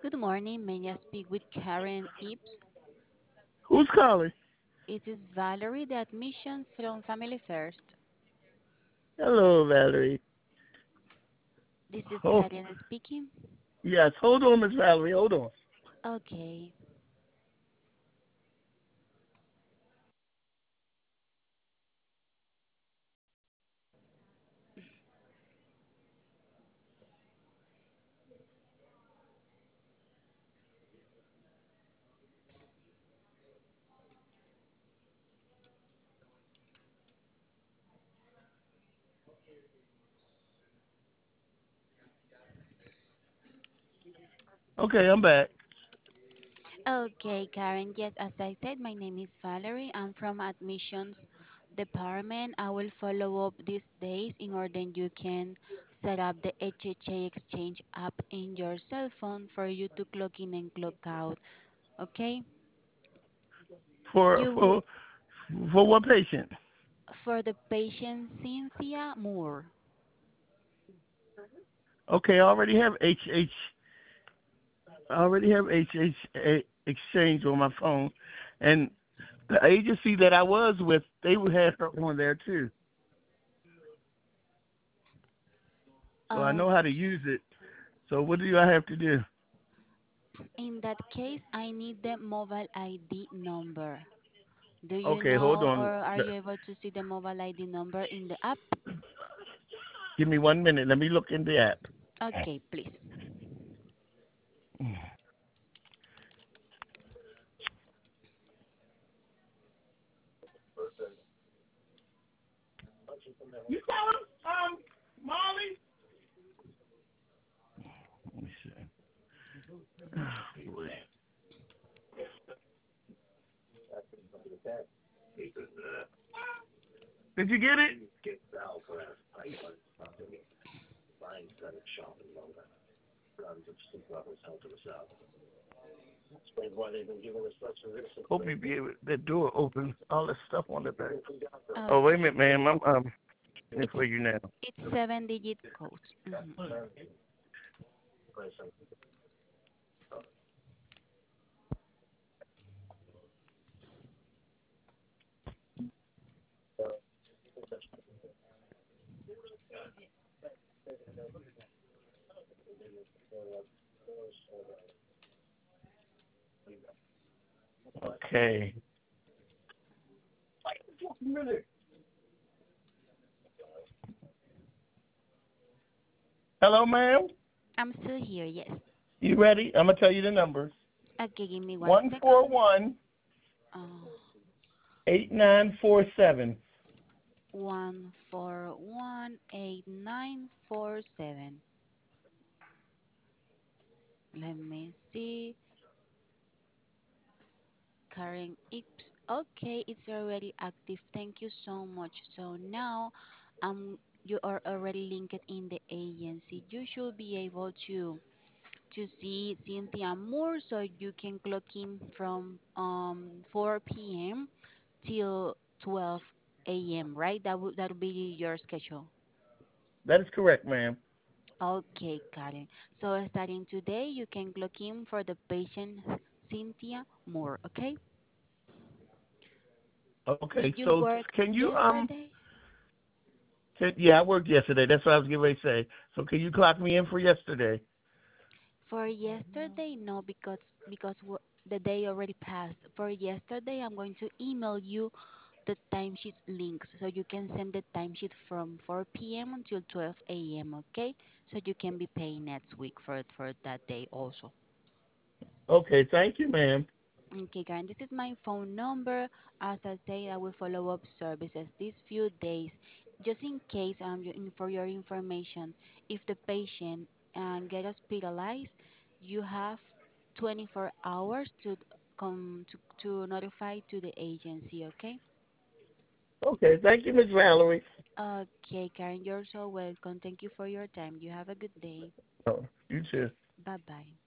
Good morning. May I speak with Karen Ips? Who's calling? It is Valerie, the admissions from Family First. Hello, Valerie. This is Oh, Karen speaking. yes. Hold on, Miss Valerie. Hold on. Okay. Okay, I'm back. Okay, Karen. Yes, as I said, my name is Valerie. I'm from admissions department. I will follow up these days in order you can set up the HHA Exchange app in your cell phone for you to clock in and clock out. Okay? For You will for for what patient? for the patient Cynthia Moore. Okay, I already have HH exchange on my phone, and the agency that I was with, they would have her on there too. So I Uh, know how to use it. So what do I have to do? In that case, I need the mobile ID number. Do you Okay, hold know or on. are you able to see the mobile ID number in the app? Give me 1 minute. Let me look in the app. Okay, please. You calling, Molly? Let me see. Oh, boy. Did you get it? Hope you be able that door open. All that stuff on the back. Oh wait a Okay. minute, ma'am. I'm in It's for you now. it's 7-digit codes. Okay. Hello, ma'am. I'm still here, yes. You ready? I'm gonna tell you the numbers. Okay, give me one One four second. one Uh, 8947. 1418947. Let me see. Karen Ips. Okay, it's already active. Thank you so much. So now you are already linked in the agency. You should be able to see Cynthia Moore so you can clock in from 4 p.m. till 12 a.m., right? That would be your schedule. That is correct, ma'am. Okay, Karen. So starting today, you can clock in for the patient Cynthia Moore, okay? Okay, Did you so work can you yesterday? yeah, I worked yesterday. That's what I was getting ready to say. So can you clock me in for yesterday? For yesterday, no, because the day already passed. For yesterday, I'm going to email you the timesheet links so you can send the timesheet from 4 p.m. until 12 a.m. Okay, so you can be paid next week for that day also. Okay, thank you, ma'am. Okay, Karen, this is my phone number. As I say, I will follow up services these few days, just in case. For your information, if the patient get hospitalized, you have 24 hours to come to notify to the agency. Okay. Okay, thank you, Miss Valerie. Okay, Karen, you're so welcome. Thank you for your time. You have a good day. Oh, you too. Bye bye.